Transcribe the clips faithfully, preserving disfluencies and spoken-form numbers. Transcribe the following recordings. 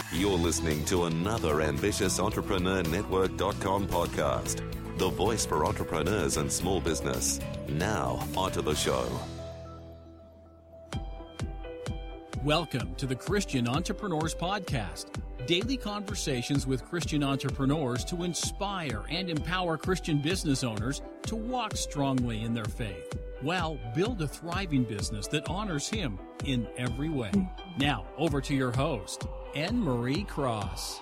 You're listening to another Ambitious Entrepreneur Network dot com podcast, the voice for entrepreneurs and small business. Now, onto the show. Welcome to the Christian Entrepreneurs Podcast, daily conversations with Christian entrepreneurs to inspire and empower Christian business owners to walk strongly in their faith, while build a thriving business that honors Him in every way. Now, over to your host, Anne Marie Cross.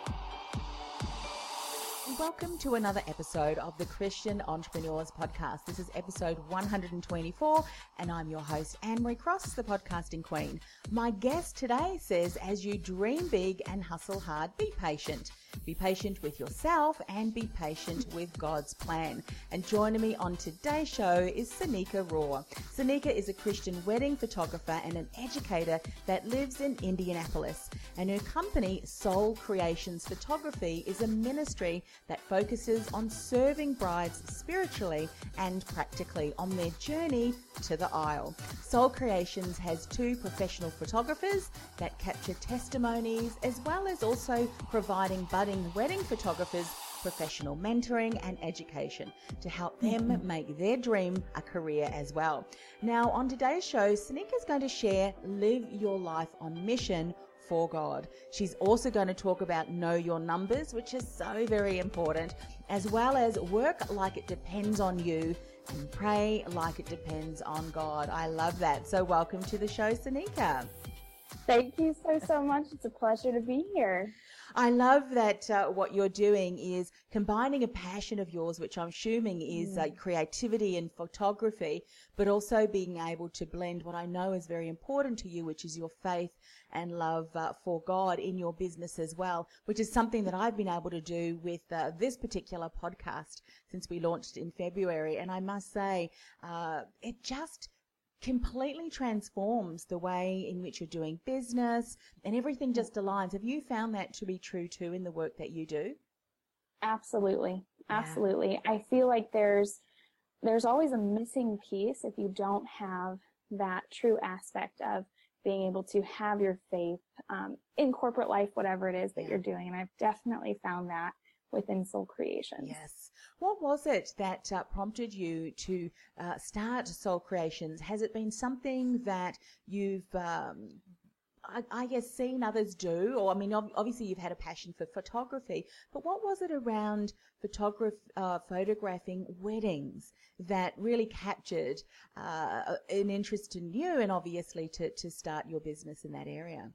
Welcome to another episode of the Christian Entrepreneurs Podcast. This is episode one hundred twenty-four, and I'm your host, Anne Marie Cross, the podcasting queen. My guest today says, as you dream big and hustle hard, be patient. Be patient with yourself and be patient with God's plan. And joining me on today's show is Sanika Raw. Sanika is a Christian wedding photographer and an educator that lives in Indianapolis. And her company, Soul Creations Photography, is a ministry that focuses on serving brides spiritually and practically on their journey to the aisle. Soul Creations has two professional photographers that capture testimonies, as well as also providing budding wedding photographers professional mentoring and education to help them make their dream a career as well. Now, on today's show, Sanika is going to share Live Your Life on Mission for God. She's also going to talk about Know Your Numbers, which is so very important, as well as Work Like It Depends on You and Pray Like It Depends on God. I love that. So welcome to the show, Sanika. Thank you so, so much. It's a pleasure to be here. I love that uh, what you're doing is combining a passion of yours, which I'm assuming is uh, creativity and photography, but also being able to blend what I know is very important to you, which is your faith and love uh, for God in your business as well, which is something that I've been able to do with uh, this particular podcast since we launched in February. And I must say, uh, it just completely transforms the way in which you're doing business, and everything just aligns. Have you found that to be true too in the work that you do? Absolutely. Yeah. Absolutely. I feel like there's there's always a missing piece if you don't have that true aspect of being able to have your faith um, in corporate life, whatever it is that Yeah. you're doing. And I've definitely found that within Soul Creations. Yes. What was it that uh, prompted you to uh, start Soul Creations? Has it been something that you've, um, I, I guess, seen others do? Or, I mean, ob- obviously you've had a passion for photography, but what was it around photograph, uh, photographing weddings that really captured uh, an interest in you and obviously to, to start your business in that area?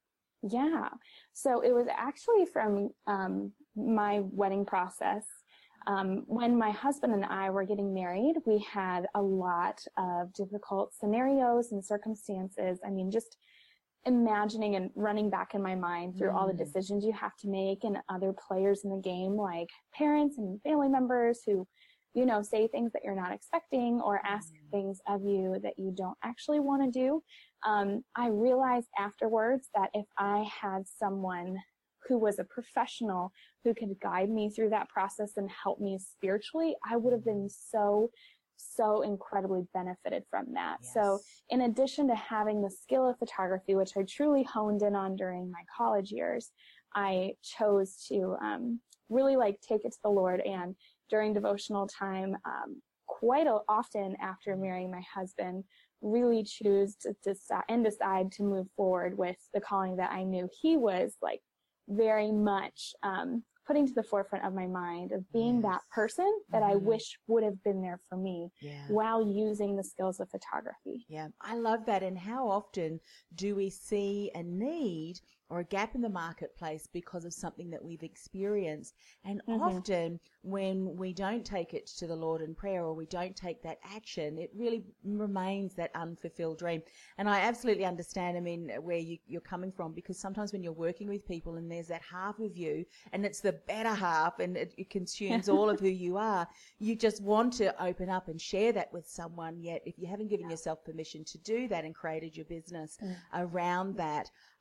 Yeah. So it was actually from um, my wedding process. Um, when my husband and I were getting married, we had a lot of difficult scenarios and circumstances. I mean, just imagining and running back in my mind through mm. all the decisions you have to make, and other players in the game, like parents and family members who, you know, say things that you're not expecting or ask mm. things of you that you don't actually want to do. Um, I realized afterwards that if I had someone who was a professional who could guide me through that process and help me spiritually, I would have been so, so incredibly benefited from that. Yes. So in addition to having the skill of photography, which I truly honed in on during my college years, I chose to um, really like take it to the Lord. And during devotional time, um, quite a, often after marrying my husband, really choose to decide and decide to move forward with the calling that I knew He was like very much um, putting to the forefront of my mind of being Yes. that person that mm-hmm. I wish would have been there for me yeah. while using the skills of photography. Yeah, I love that. And how often do we see a need or a gap in the marketplace because of something that we've experienced? And Mm-hmm. often when we don't take it to the Lord in prayer, or we don't take that action, it really remains that unfulfilled dream. And I absolutely understand, I mean, where you, you're coming from, because sometimes when you're working with people and there's that half of you and it's the better half and it, it consumes all of who you are, you just want to open up and share that with someone. Yet if you haven't given yourself permission to do that and created your business mm. around that,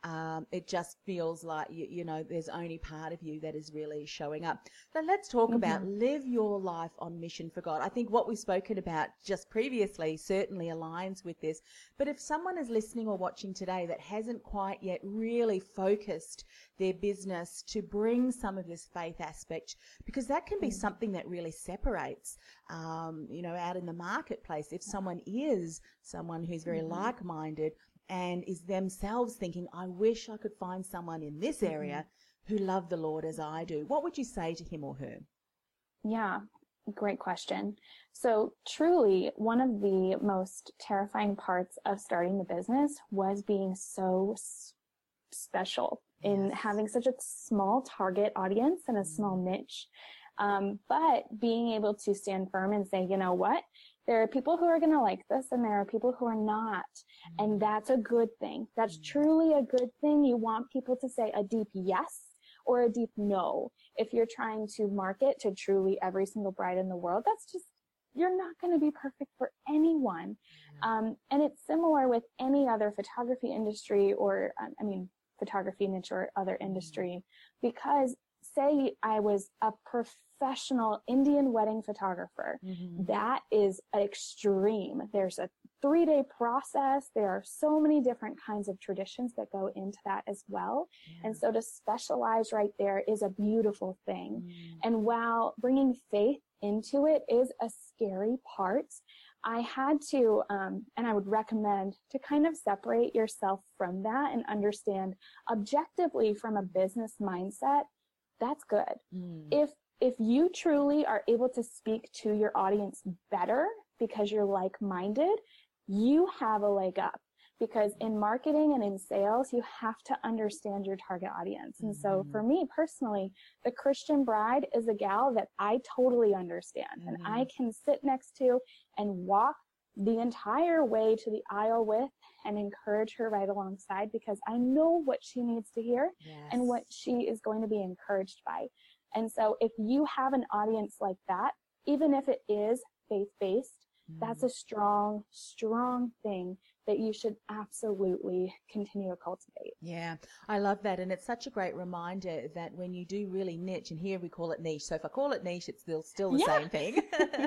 um, it just feels like, you, you know, there's only part of you that is really showing up. So let's talk mm-hmm. about live your life on mission for God. I think what we've spoken about just previously certainly aligns with this. But if someone is listening or watching today that hasn't quite yet really focused their business to bring some of this faith aspect, because that can be mm-hmm. something that really separates, um, you know, out in the marketplace. If someone is someone who's very mm-hmm. like-minded and is themselves thinking, I wish I could find someone in this area mm-hmm. who love the Lord as I do, what would you say to him or her? Yeah, great question. So truly, one of the most terrifying parts of starting the business was being so s- special yes. in having such a small target audience and a mm-hmm. small niche. Um, but being able to stand firm and say, you know what? There are people who are going to like this and there are people who are not. Mm-hmm. And that's a good thing. That's mm-hmm. truly a good thing. You want people to say a deep yes or a deep no. If you're trying to market to truly every single bride in the world, that's just, you're not going to be perfect for anyone. Mm-hmm. Um, and it's similar with any other photography industry or, I mean, photography niche or other industry, mm-hmm. because say I was a professional Indian wedding photographer. Mm-hmm. That is an extreme. There's a three-day process. There are so many different kinds of traditions that go into that as well. Yeah. And so to specialize right there is a beautiful thing. Mm-hmm. And while bringing faith into it is a scary part, I had to, um, and I would recommend to kind of separate yourself from that and understand objectively from a business mindset. That's good. Mm. If, if you truly are able to speak to your audience better because you're like-minded, you have a leg up, because in marketing and in sales, you have to understand your target audience. And mm-hmm. so for me personally, the Christian bride is a gal that I totally understand mm-hmm. and I can sit next to and walk the entire way to the aisle with and encourage her right alongside, because I know what she needs to hear yes. and what she is going to be encouraged by. And so if you have an audience like that, even if it is faith-based, mm. that's a strong, strong thing that you should absolutely continue to cultivate. Yeah, I love that. And it's such a great reminder that when you do really niche, and here we call it niche, so if I call it niche, it's still, still the yeah. same thing.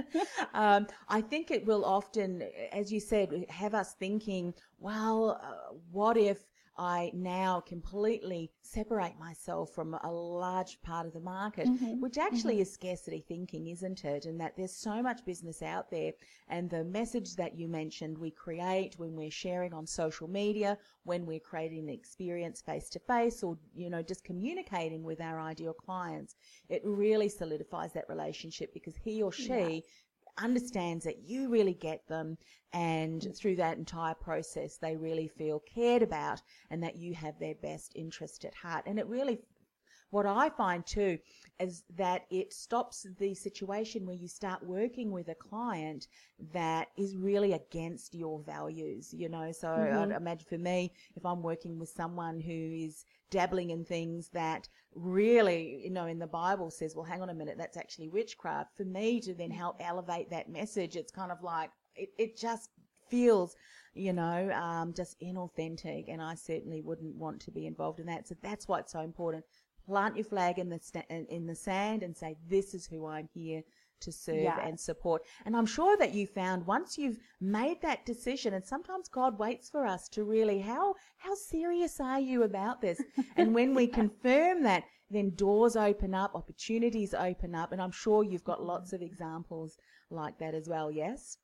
um, I think it will often, as you said, have us thinking, well, uh, what if I now completely separate myself from a large part of the market, mm-hmm. which actually mm-hmm. is scarcity thinking, isn't it? And that there's so much business out there, and the message that you mentioned we create when we're sharing on social media, when we're creating an experience face to face, or, you know, just communicating with our ideal clients, it really solidifies that relationship, because he or she yeah. understands that you really get them, and through that entire process they really feel cared about and that you have their best interest at heart. And it really, what I find too, is that it stops the situation where you start working with a client that is really against your values, you know. So mm-hmm. I'd imagine for me, if I'm working with someone who is dabbling in things that really, you know, in the Bible says, well, hang on a minute, that's actually witchcraft, for me to then help elevate that message, it's kind of like, it, it just feels, you know, um, just inauthentic, and I certainly wouldn't want to be involved in that. So that's why it's so important. Plant your flag in the sta- in the sand and say, this is who I'm here to serve yes. and support. And I'm sure that you found once you've made that decision, and sometimes God waits for us to really, how how serious are you about this? And when we confirm that, then doors open up, opportunities open up, and I'm sure you've got lots of examples like that as well, yes?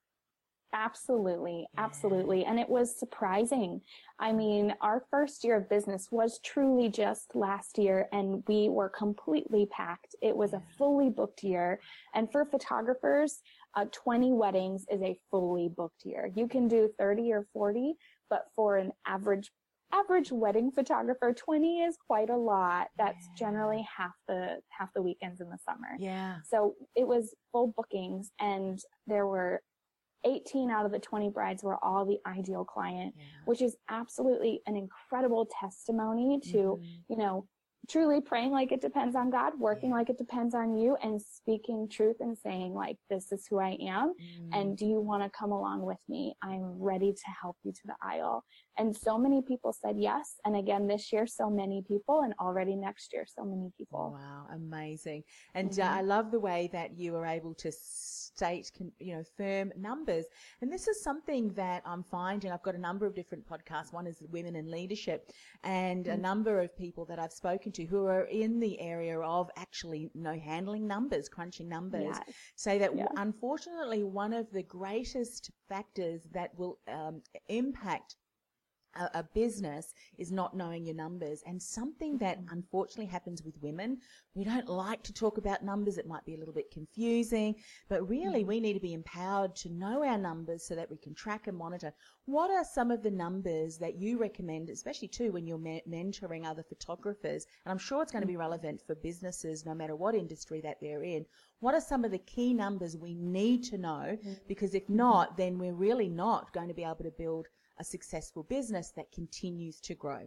Absolutely, absolutely. And it was surprising. I mean, our first year of business was truly just last year, and we were completely packed. It was a fully booked year. And for photographers, uh, twenty weddings is a fully booked year. You can do thirty or forty, but for an average average wedding photographer, twenty is quite a lot. That's yeah. generally half the half the weekends in the summer. Yeah. So it was full bookings, and there were eighteen out of the twenty brides were all the ideal client, yeah. which is absolutely an incredible testimony to, mm-hmm. you know, truly praying like it depends on God, working like it depends on you, and speaking truth and saying like, this is who I am. Mm. And do you want to come along with me? I'm ready to help you to the aisle. And so many people said yes. And again, this year, so many people, and already next year, so many people. Wow. Amazing. And Mm-hmm. uh, I love the way that you were able to state, you know, firm numbers. And this is something that I'm finding. I've got a number of different podcasts. One is Women in Leadership, and mm-hmm. a number of people that I've spoken to who are in the area of actually, you know, handling numbers, crunching numbers, yes. say that yeah. unfortunately one of the greatest factors that will um, impact a, a business is not knowing your numbers. And something that unfortunately happens with women, we don't like to talk about numbers. It might be a little bit confusing, but really we need to be empowered to know our numbers so that we can track and monitor. What are some of the numbers that you recommend, especially too when you're me- mentoring other photographers? And I'm sure it's going to be relevant for businesses no matter what industry that they're in. What are some of the key numbers we need to know? Because if not, then we're really not going to be able to build a successful business that continues to grow.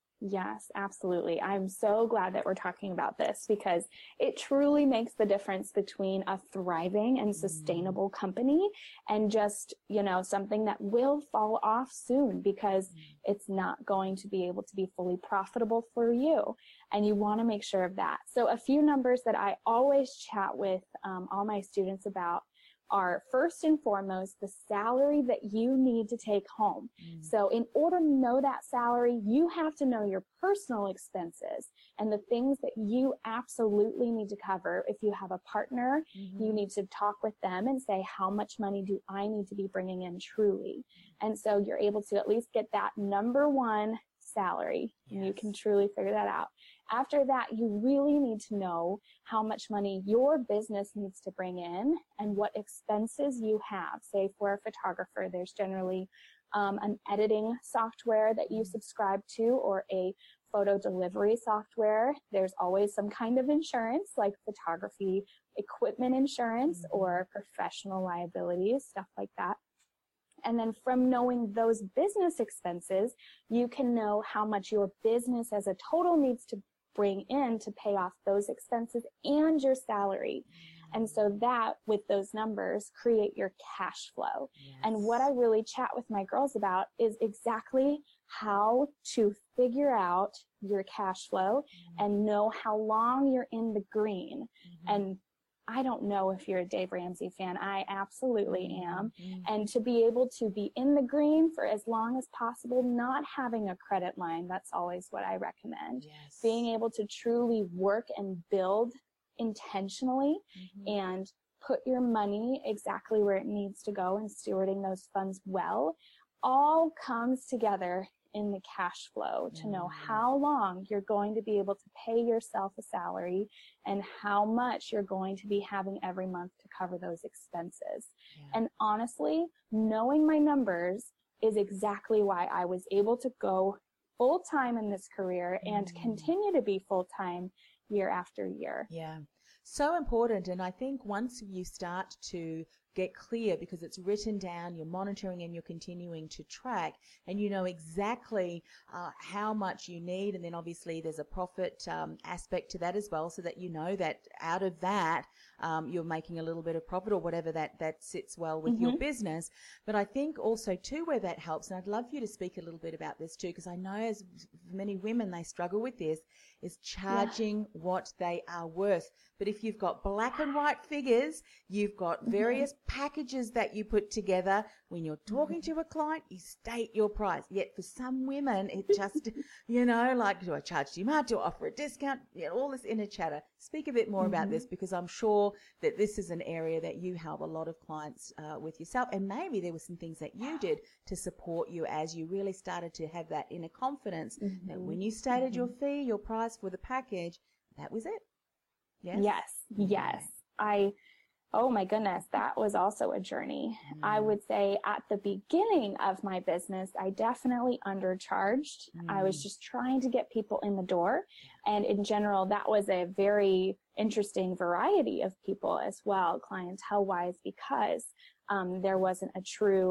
Yes, absolutely. I'm so glad that we're talking about this, because it truly makes the difference between a thriving and sustainable company and just, you know, something that will fall off soon because it's not going to be able to be fully profitable for you. And you want to make sure of that. So a few numbers that I always chat with um, all my students about are, first and foremost, the salary that you need to take home. Mm. So in order to know that salary, you have to know your personal expenses and the things that you absolutely need to cover. If you have a partner, mm-hmm. you need to talk with them and say, how much money do I need to be bringing in truly? And so you're able to at least get that number one salary, yes. and you can truly figure that out. After that, you really need to know how much money your business needs to bring in and what expenses you have. Say for a photographer, there's generally um, an editing software that you subscribe to or a photo delivery software. There's always some kind of insurance like photography equipment insurance mm-hmm. or professional liabilities, stuff like that. And then from knowing those business expenses, you can know how much your business as a total needs to bring in to pay off those expenses and your salary. And so that, with those numbers, create your cash flow. Yes. And what I really chat with my girls about is exactly how to figure out your cash flow mm-hmm. and know how long you're in the green. Mm-hmm. And I don't know if you're a Dave Ramsey fan. I absolutely am. Mm-hmm. And to be able to be in the green for as long as possible, not having a credit line, that's always what I recommend. Yes. Being able to truly work and build intentionally mm-hmm. and put your money exactly where it needs to go and stewarding those funds well, all comes together in the cash flow to know how long you're going to be able to pay yourself a salary and how much you're going to be having every month to cover those expenses. Yeah. And honestly, knowing my numbers is exactly why I was able to go full-time in this career mm. and continue to be full-time year after year. Yeah. So important. And I think once you start to get clear, because it's written down, you're monitoring and you're continuing to track, and you know exactly uh, how much you need, and then obviously there's a profit um, aspect to that as well, so that you know that out of that um, you're making a little bit of profit or whatever that, that sits well with mm-hmm. your business. But I think also too where that helps, and I'd love for you to speak a little bit about this too, because I know as many women, they struggle with this, is charging yeah. what they are worth. But if you've got black and white figures, you've got various mm-hmm. packages that you put together. When you're talking to a client, you state your price. Yet for some women, it just, you know, like, do I charge too much? Do I offer a discount? You know, all this inner chatter. Speak a bit more mm-hmm. about this, because I'm sure that this is an area that you help a lot of clients uh, with yourself. And maybe there were some things that you did to support you as you really started to have that inner confidence mm-hmm. that when you stated mm-hmm. your fee, your price for the package, that was it. Yes. Yes. Yes. I, oh my goodness, that was also a journey. Mm. I would say at the beginning of my business, I definitely undercharged. Mm. I was just trying to get people in the door. And in general, that was a very interesting variety of people as well, clientele wise, because um, there wasn't a true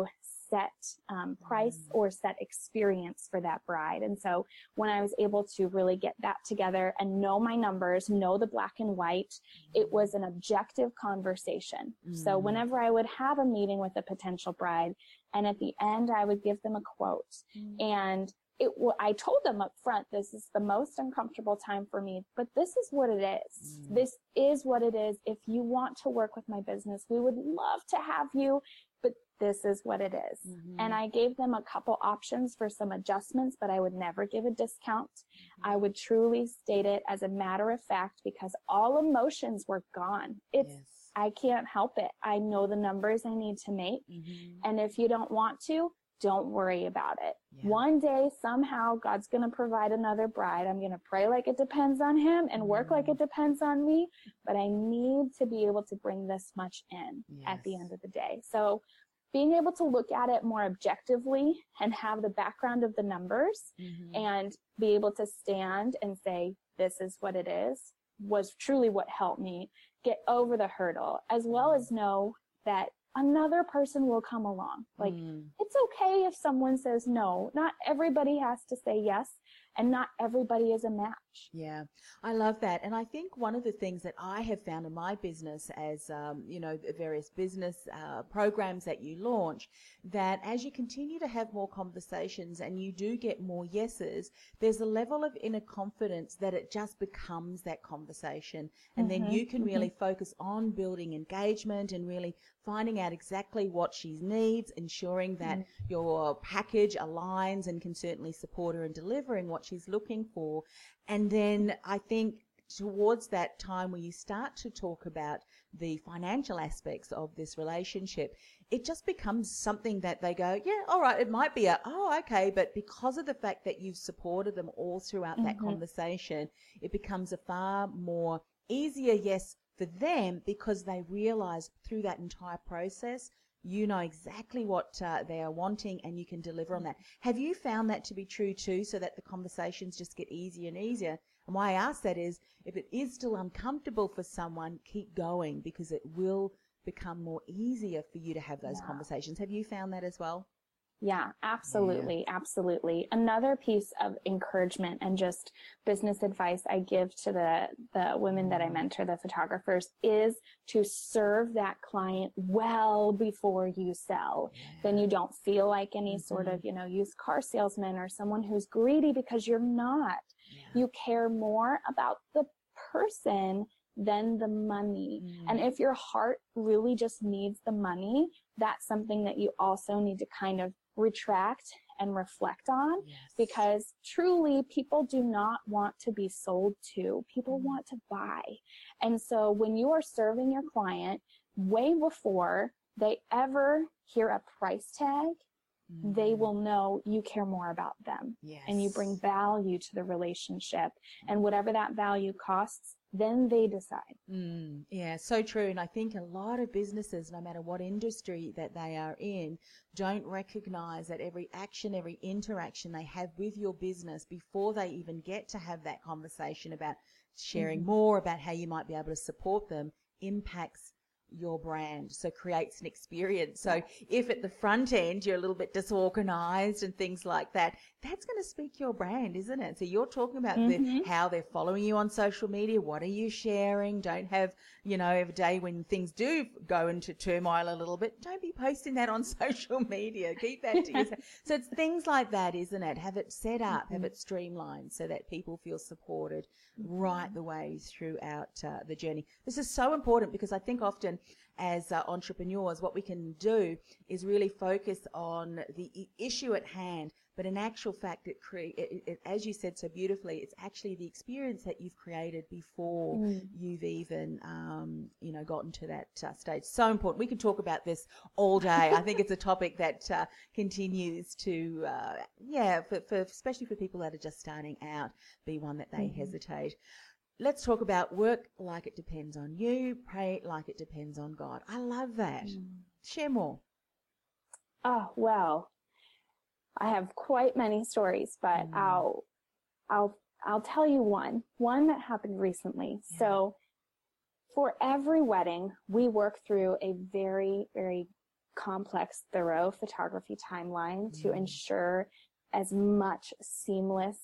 set um, price or set experience for that bride. And so when I was able to really get that together and know my numbers, know the black and white, it was an objective conversation. Mm. So whenever I would have a meeting with a potential bride, and at the end I would give them a quote, mm. and It, I told them up front, this is the most uncomfortable time for me, but this is what it is. Mm. This is what it is. If you want to work with my business, we would love to have you, but this is what it is. Mm-hmm. And I gave them a couple options for some adjustments, but I would never give a discount. Mm-hmm. I would truly state it as a matter of fact, because all emotions were gone. It's, yes. I can't help it. I know the numbers I need to make. Mm-hmm. And if you don't want to, don't worry about it. Yeah. One day, somehow, God's going to provide another bride. I'm going to pray like it depends on him and work mm. like it depends on me. But I need to be able to bring this much in yes. at the end of the day. So being able to look at it more objectively and have the background of the numbers mm-hmm. and be able to stand and say, this is what it is, was truly what helped me get over the hurdle, as well as know that another person will come along. Like, mm. it's okay if someone says no. Not everybody has to say yes, and not everybody is a match. Yeah, I love that. And I think one of the things that I have found in my business as, um, you know, the various business uh, programs that you launch, that as you continue to have more conversations and you do get more yeses, there's a level of inner confidence that it just becomes that conversation. And mm-hmm. then you can really mm-hmm. focus on building engagement and really finding out exactly what she needs, ensuring that mm. your package aligns and can certainly support her in delivering what she's looking for. And then I think towards that time where you start to talk about the financial aspects of this relationship, it just becomes something that they go, yeah, all right, it might be a, oh, okay, but because of the fact that you've supported them all throughout mm-hmm. that conversation, it becomes a far more easier yes for them, because they realize through that entire process, you know exactly what uh, they are wanting and you can deliver on that. Have you found that to be true too, so that the conversations just get easier and easier? And why I ask that is, if it is still uncomfortable for someone, keep going, because it will become more easier for you to have those yeah. conversations. Have you found that as well? Yeah, absolutely. Yeah. Absolutely. Another piece of encouragement and just business advice I give to the, the women that I mentor, the photographers, is to serve that client well before you sell. Yeah. Then you don't feel like any mm-hmm. sort of, you know, used car salesman or someone who's greedy, because you're not. Yeah. You care more about the person than the money. Mm. And if your heart really just needs the money, that's something that you also need to kind of retract and reflect on, yes. because truly people do not want to be sold to. People mm. want to buy. And so when you are serving your client way before they ever hear a price tag, mm. they will know you care more about them. Yes. And you bring value to the relationship. And whatever that value costs, then they decide. Mm, yeah, so true. And I think a lot of businesses, no matter what industry that they are in, don't recognize that every action, every interaction they have with your business before they even get to have that conversation about sharing mm-hmm. more about how you might be able to support them impacts your brand, so creates an experience. So if at the front end you're a little bit disorganized and things like that, that's going to speak your brand, isn't it? So you're talking about mm-hmm. the, how they're following you on social media. What are you sharing? Don't have, you know, every day when things do go into turmoil a little bit, don't be posting that on social media. Keep that to yourself. So it's things like that, isn't it? Have it set up, mm-hmm. have it streamlined so that people feel supported mm-hmm. right the way throughout uh, the journey. This is so important, because I think often as uh, entrepreneurs, what we can do is really focus on the I- issue at hand. But in actual fact, it, cre- it, it, as you said so beautifully, it's actually the experience that you've created before mm. you've even, um, you know, gotten to that uh, stage. So important. We could talk about this all day. I think it's a topic that uh, continues to, uh, yeah, for, for especially for people that are just starting out, be one that they mm-hmm. hesitate. Let's talk about work like it depends on you, pray like it depends on God. I love that. Mm. Share more. Oh, well, I have quite many stories, but mm. I'll, I'll, I'll tell you one, one that happened recently. Yeah. So for every wedding, we work through a very, very complex, thorough photography timeline Mm. to ensure as much seamlessness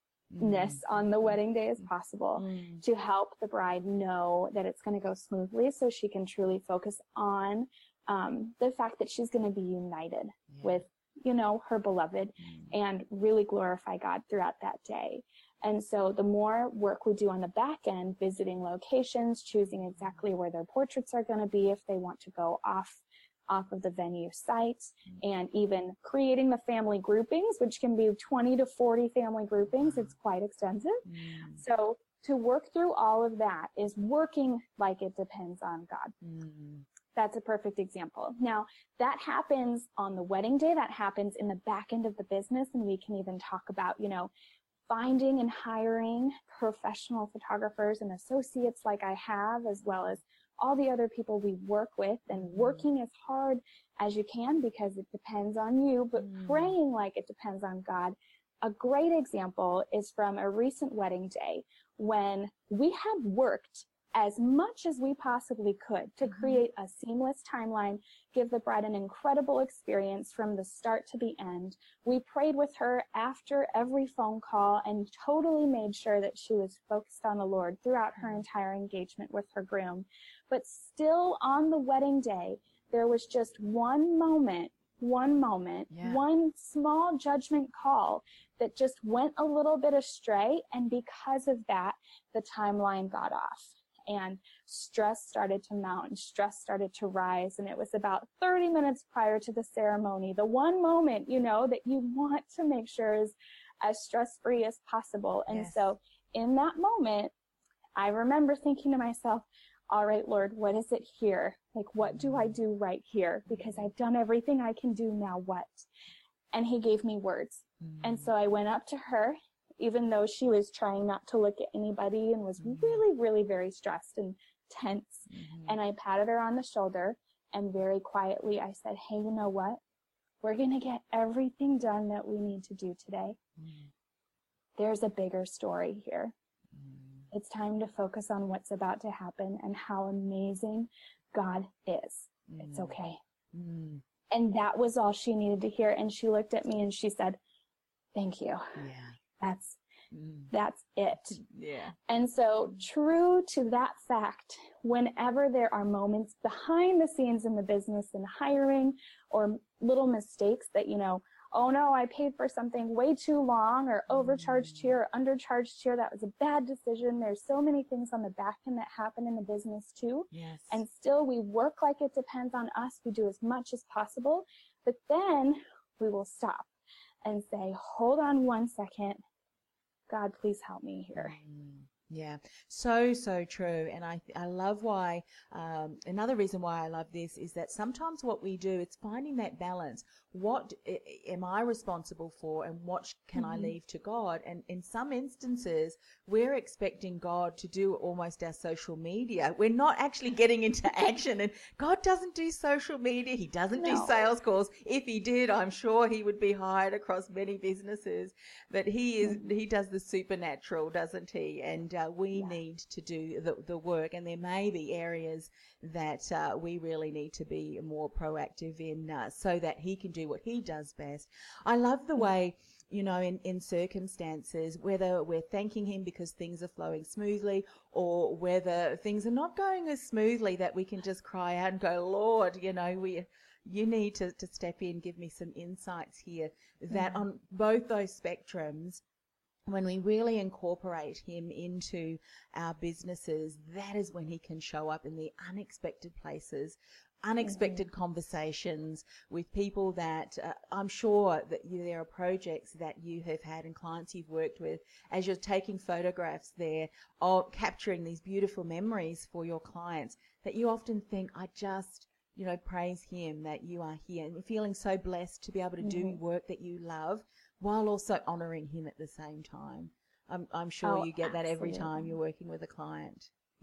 Mm. on the wedding day as possible, Mm. to help the bride know that it's going to go smoothly so she can truly focus on um, the fact that she's going to be united Yeah. with, you know, her beloved, Mm. and really glorify God throughout that day. And so the more work we do on the back end, visiting locations, choosing exactly where their portraits are going to be if they want to go off off of the venue site, and even creating the family groupings, which can be twenty to forty family groupings. It's quite extensive. Mm. So to work through all of that is working like it depends on God. Mm. That's a perfect example. Now, that happens on the wedding day. That happens in the back end of the business. And we can even talk about, you know, finding and hiring professional photographers and associates like I have, as well as all the other people we work with, and working as hard as you can because it depends on you, but Mm. praying like it depends on God. A great example is from a recent wedding day when we had worked as much as we possibly could to create a seamless timeline, give the bride an incredible experience from the start to the end. We prayed with her after every phone call and totally made sure that she was focused on the Lord throughout her entire engagement with her groom. But still on the wedding day, there was just one moment, one moment, Yeah. one small judgment call that just went a little bit astray. And because of that, the timeline got off. And stress started to mount and stress started to rise. And it was about thirty minutes prior to the ceremony, the one moment, you know, that you want to make sure is as stress-free as possible. And Yes. so in that moment, I remember thinking to myself, all right, Lord, what is it here? Like, what do I do right here? Because I've done everything I can do. Now what? And he gave me words. Mm. And so I went up to her, even though she was trying not to look at anybody and was Mm. really, really very stressed and tense. Mhm. And I patted her on the shoulder, and very quietly I said, hey, you know what? We're going to get everything done that we need to do today. Mm. There's a bigger story here. Mm. It's time to focus on what's about to happen and how amazing God is. It's Mm. okay. Mm. And that was all she needed to hear. And she looked at me and she said, thank you. Yeah. That's, Mm. that's it. Yeah. And so, true to that fact, whenever there are moments behind the scenes in the business and hiring, or little mistakes that, you know, oh no, I paid for something way too long, or overcharged here, or undercharged here, that was a bad decision. There's so many things on the back end that happen in the business too. Yes. And still we work like it depends on us. We do as much as possible, but then we will stop and say, hold on one second. God, please help me here. Mm, yeah, so, so true. And I, I love why, um, another reason why I love this is that sometimes what we do, it's finding that balance. What I- am I responsible for, and what sh- can I Mhm. leave to God? And in some instances, we're expecting God to do almost our social media. We're not actually getting into action, and God doesn't do social media. He doesn't do No. sales calls. If he did, I'm sure he would be hired across many businesses, but he is, Mhm. he does the supernatural, doesn't he? And uh, we Yeah. need to do the, the work, and there may be areas that uh, we really need to be more proactive in, uh, so that he can do what he does best. I love the way, you know, in, in circumstances, whether we're thanking him because things are flowing smoothly, or whether things are not going as smoothly, that we can just cry out and go, Lord, you know, we, you need to, to step in, give me some insights here. That Mhm. on both those spectrums, when we really incorporate him into our businesses, that is when he can show up in the unexpected places, unexpected conversations with people that uh, I'm sure that you, there are projects that you have had and clients you've worked with, as you're taking photographs there of capturing these beautiful memories for your clients, that you often think, I just, you know, praise him that you are here, and feeling so blessed to be able to do Mhm. work that you love, while also honoring him at the same time. I'm, I'm sure Oh, you get that every time absolutely. you're working with a client.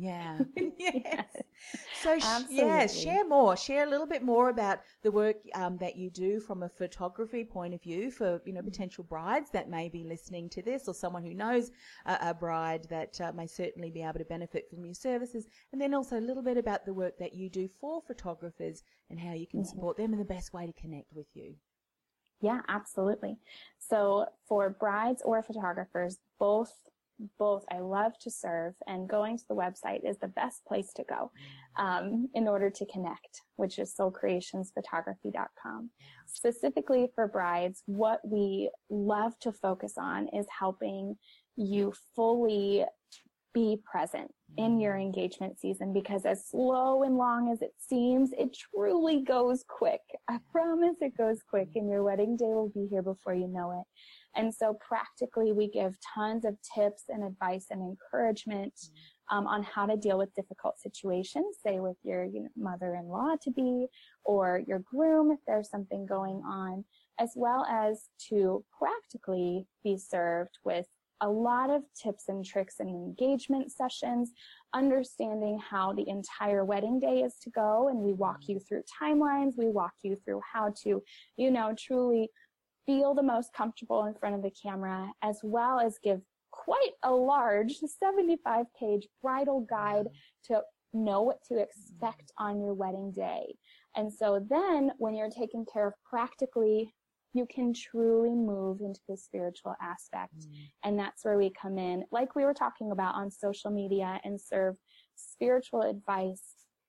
Yeah. Yes. Yes. So, sh- yeah, Absolutely. share more. Share a little bit more about the work um, that you do from a photography point of view for, you know, potential brides that may be listening to this, or someone who knows a, a bride that uh, may certainly be able to benefit from your services. And then also a little bit about the work that you do for photographers and how you can Mhm. support them and the best way to connect with you. Yeah, absolutely. So for brides or photographers, both, both I love to serve, and going to the website is the best place to go um, in order to connect, which is soul creations photography dot com. Specifically for brides, what we love to focus on is helping you fully be present in your engagement season, because as slow and long as it seems, it truly goes quick. I promise it goes quick, and your wedding day will be here before you know it. And so practically, we give tons of tips and advice and encouragement um, on how to deal with difficult situations, say with your you know, mother-in-law to be, or your groom if there's something going on, as well as to practically be served with a lot of tips and tricks and engagement sessions, understanding how the entire wedding day is to go. And we walk you through timelines. We walk you through how to, you know, truly feel the most comfortable in front of the camera, as well as give quite a large seventy-five page bridal guide to know what to expect on your wedding day. And so then when you're taken care of practically, you can truly move into the spiritual aspect. Mm. And that's where we come in, like we were talking about on social media, and serve spiritual advice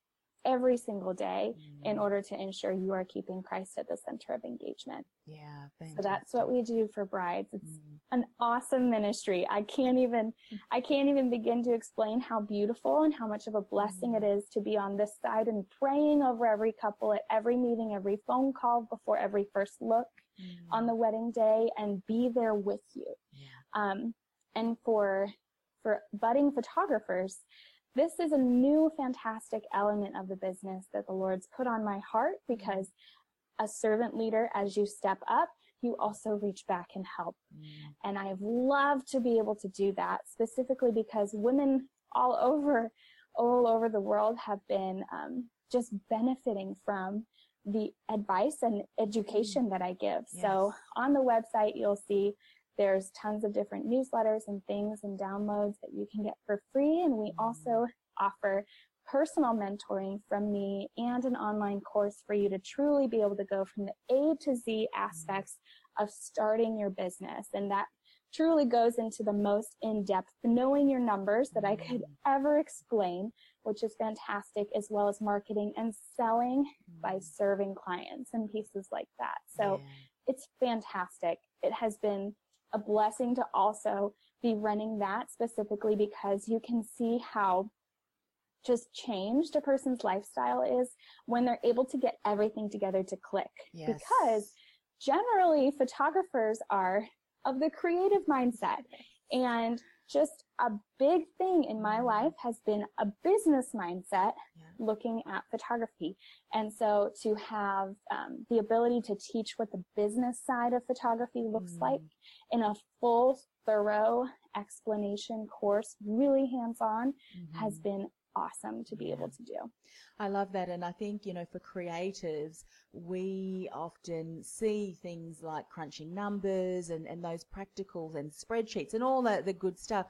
every single day mm. in order to ensure you are keeping Christ at the center of engagement. Yeah, fantastic. So that's what we do for brides. It's mm. an awesome ministry. I can't even, I can't even begin to explain how beautiful and how much of a blessing mm. it is to be on this side and praying over every couple at every meeting, every phone call, before every first look mm. on the wedding day, and be there with you. Yeah. Um, and for, for budding photographers, this is a new fantastic element of the business that the Lord's put on my heart, because a servant leader, as you step up, you also reach back and help. Mm. And I've loved to be able to do that, specifically because women all over, all over the world have been um, just benefiting from the advice and education that I give. Yes. So on the website, you'll see there's tons of different newsletters and things and downloads that you can get for free. And we also offer personal mentoring from me and an online course for you to truly be able to go from the A to Z aspects of starting your business. And that truly goes into the most in-depth knowing your numbers that I could ever explain, which is fantastic, as well as marketing and selling by serving clients and pieces like that. So yeah. It's fantastic. It has been a blessing to also be running that, specifically because you can see how just changed a person's lifestyle is when they're able to get everything together to click. Yes. Because generally photographers are of the creative mindset, and just a big thing in my life has been a business mindset yeah. looking at photography. And so to have um, the ability to teach what the business side of photography looks mm. like in a full, thorough explanation course, really hands-on, mm-hmm. has been awesome to be yeah. able to do. I love that. And I think, you know, for creatives, we often see things like crunching numbers and, and those practicals and spreadsheets and all that, the good stuff.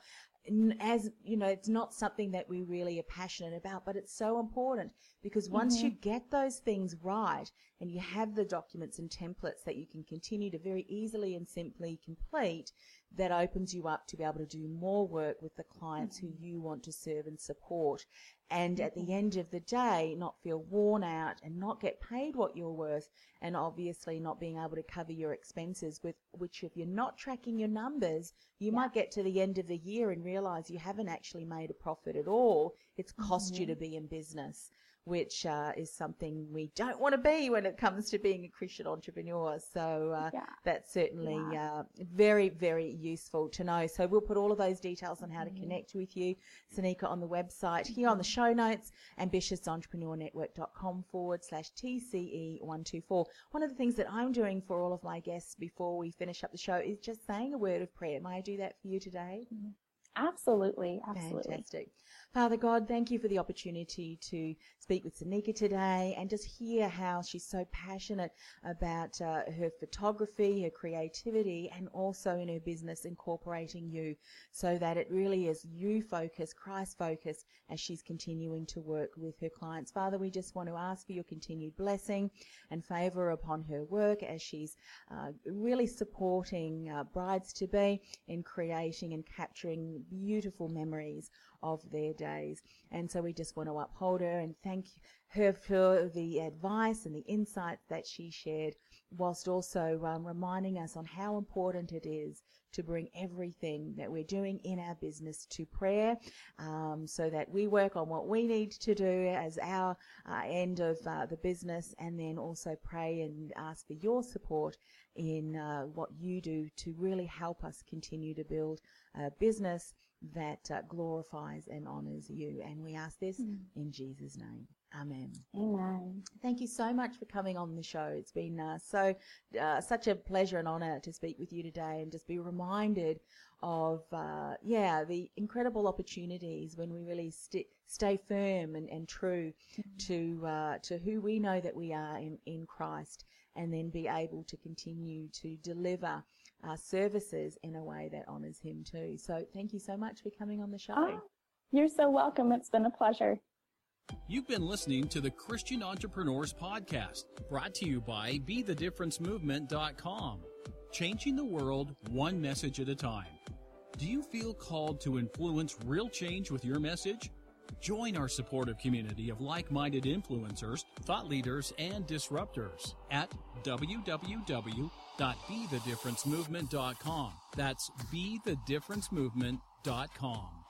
As, you know, it's not something that we really are passionate about, but it's so important, because once mm-hmm. you get those things right and you have the documents and templates that you can continue to very easily and simply complete, that opens you up to be able to do more work with the clients mm-hmm. who you want to serve and support. And mm-hmm. at the end of the day, not feel worn out and not get paid what you're worth, and obviously not being able to cover your expenses, with which, if you're not tracking your numbers, you yeah. might get to the end of the year and realize you haven't actually made a profit at all. It's cost mm-hmm. you to be in business, which uh, is something we don't want to be when it comes to being a Christian entrepreneur. So uh, yeah. that's certainly yeah. uh, very, very useful to know. So we'll put all of those details on how mm-hmm. to connect with you, Sanika, on the website, here on the show notes, ambitious entrepreneur network dot com forward slash T C E one two four. One of the things that I'm doing for all of my guests before we finish up the show is just saying a word of prayer. May I do that for you today? Mm-hmm. Absolutely. Absolutely. Fantastic. Father God, thank you for the opportunity to speak with Sanika today and just hear how she's so passionate about uh, her photography, her creativity, and also in her business incorporating you, so that it really is you focused, Christ focused, as she's continuing to work with her clients. Father, we just want to ask for your continued blessing and favour upon her work as she's uh, really supporting uh, brides-to-be in creating and capturing beautiful memories of their days. And so we just want to uphold her and thank her for the advice and the insights that she shared, whilst also um, reminding us on how important it is to bring everything that we're doing in our business to prayer, um, so that we work on what we need to do as our uh, end of uh, the business, and then also pray and ask for your support in uh, what you do to really help us continue to build a business that uh, glorifies and honors you. And we ask this mm. in Jesus' name. Amen. Amen. Thank you so much for coming on the show. It's been uh, so uh, such a pleasure and honor to speak with you today and just be reminded of, uh, yeah, the incredible opportunities when we really st- stay firm and, and true mm-hmm. to uh, to who we know that we are in, in Christ, and then be able to continue to deliver uh, services in a way that honors him too. So thank you so much for coming on the show. Oh, you're so welcome. It's been a pleasure. You've been listening to the Christian Entrepreneurs Podcast, brought to you by be the difference movement dot com. Changing the world one message at a time. Do you feel called to influence real change with your message? Join our supportive community of like-minded influencers, thought leaders, and disruptors at w w w dot be the difference movement dot com. That's be the difference movement dot com.